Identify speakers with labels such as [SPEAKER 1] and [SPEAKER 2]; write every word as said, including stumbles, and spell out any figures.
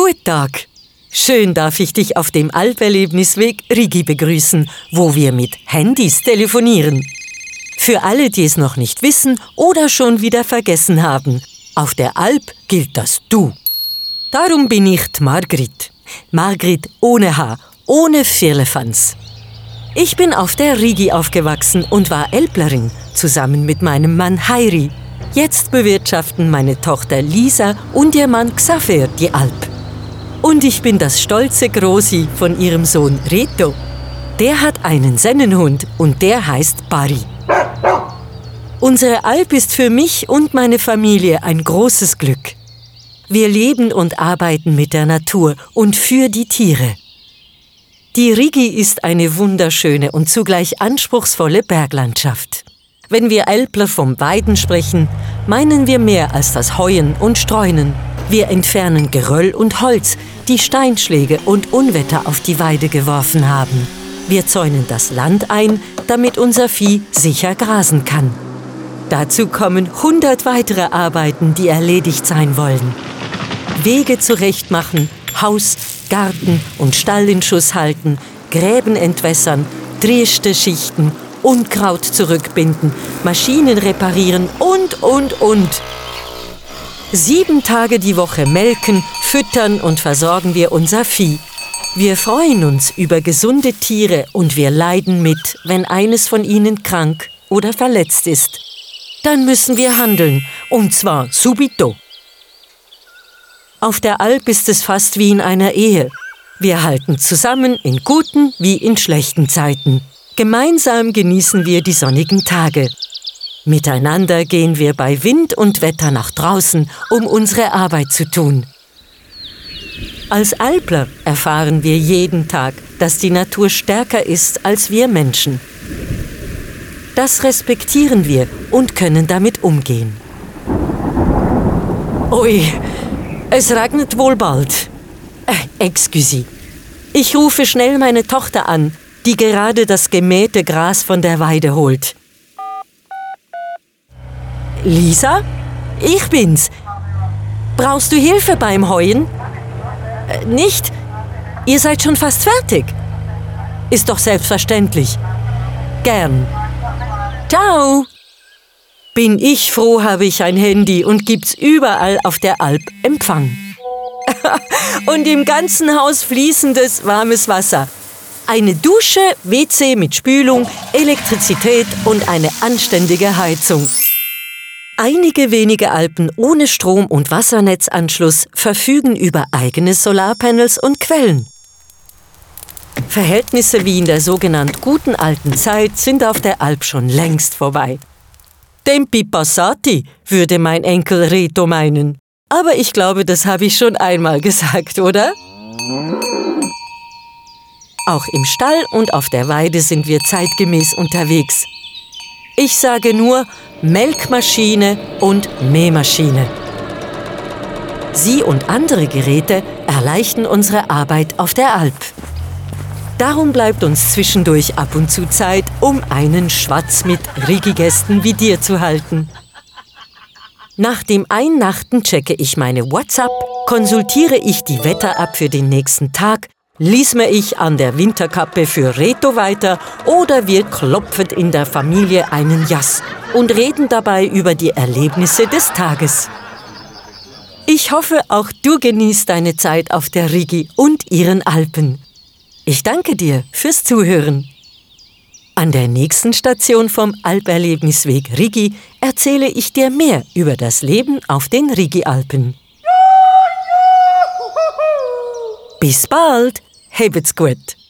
[SPEAKER 1] Guten Tag. Schön darf ich dich auf dem Alperlebnisweg Rigi begrüßen, wo wir mit Handys telefonieren. Für alle, die es noch nicht wissen oder schon wieder vergessen haben, auf der Alp gilt das Du. Darum bin ich die Margrit. Margrit ohne H, ohne Firlefanz. Ich bin auf der Rigi aufgewachsen und war Älplerin, zusammen mit meinem Mann Heiri. Jetzt bewirtschaften meine Tochter Lisa und ihr Mann Xaver die Alp. Und ich bin das stolze Grossi von ihrem Sohn Reto. Der hat einen Sennenhund und der heißt Barry. Unsere Alp ist für mich und meine Familie ein großes Glück. Wir leben und arbeiten mit der Natur und für die Tiere. Die Rigi ist eine wunderschöne und zugleich anspruchsvolle Berglandschaft. Wenn wir Älpler vom Weiden sprechen, meinen wir mehr als das Heuen und Streunen. Wir entfernen Geröll und Holz, die Steinschläge und Unwetter auf die Weide geworfen haben. Wir zäunen das Land ein, damit unser Vieh sicher grasen kann. Dazu kommen hundert weitere Arbeiten, die erledigt sein wollen. Wege zurechtmachen, Haus, Garten und Stall in Schuss halten, Gräben entwässern, Trieste schichten, Unkraut zurückbinden, Maschinen reparieren und, und, und. Sieben Tage die Woche melken, füttern und versorgen wir unser Vieh. Wir freuen uns über gesunde Tiere und wir leiden mit, wenn eines von ihnen krank oder verletzt ist. Dann müssen wir handeln, und zwar subito. Auf der Alp ist es fast wie in einer Ehe. Wir halten zusammen in guten wie in schlechten Zeiten. Gemeinsam genießen wir die sonnigen Tage. Miteinander gehen wir bei Wind und Wetter nach draußen, um unsere Arbeit zu tun. Als Alpler erfahren wir jeden Tag, dass die Natur stärker ist als wir Menschen. Das respektieren wir und können damit umgehen. Ui, es regnet wohl bald. Äh, excuse. Ich rufe schnell meine Tochter an, die gerade das gemähte Gras von der Weide holt. Lisa? Ich bin's. Brauchst du Hilfe beim Heuen? Äh, nicht? Ihr seid schon fast fertig. Ist doch selbstverständlich. Gern. Ciao. Bin ich froh, habe ich ein Handy und gibt's überall auf der Alp Empfang. Und im ganzen Haus fließendes, warmes Wasser. Eine Dusche, W C mit Spülung, Elektrizität und eine anständige Heizung. Einige wenige Alpen ohne Strom- und Wassernetzanschluss verfügen über eigene Solarpanels und Quellen. Verhältnisse wie in der sogenannten guten alten Zeit sind auf der Alp schon längst vorbei. Tempi passati, würde mein Enkel Reto meinen. Aber ich glaube, das habe ich schon einmal gesagt, oder? Auch im Stall und auf der Weide sind wir zeitgemäß unterwegs. Ich sage nur Melkmaschine und Mähmaschine. Sie und andere Geräte erleichtern unsere Arbeit auf der Alp. Darum bleibt uns zwischendurch ab und zu Zeit, um einen Schwatz mit Rigi-Gästen wie dir zu halten. Nach dem Einnachten checke ich meine WhatsApp, konsultiere ich die Wetter-App für den nächsten Tag, lies mir ich an der Winterkappe für Reto weiter oder wir klopfen in der Familie einen Jass und reden dabei über die Erlebnisse des Tages. Ich hoffe, auch du genießt deine Zeit auf der Rigi und ihren Alpen. Ich danke dir fürs Zuhören. An der nächsten Station vom Alperlebnisweg Rigi erzähle ich dir mehr über das Leben auf den Rigi-Alpen. Bis bald! Habt's gut!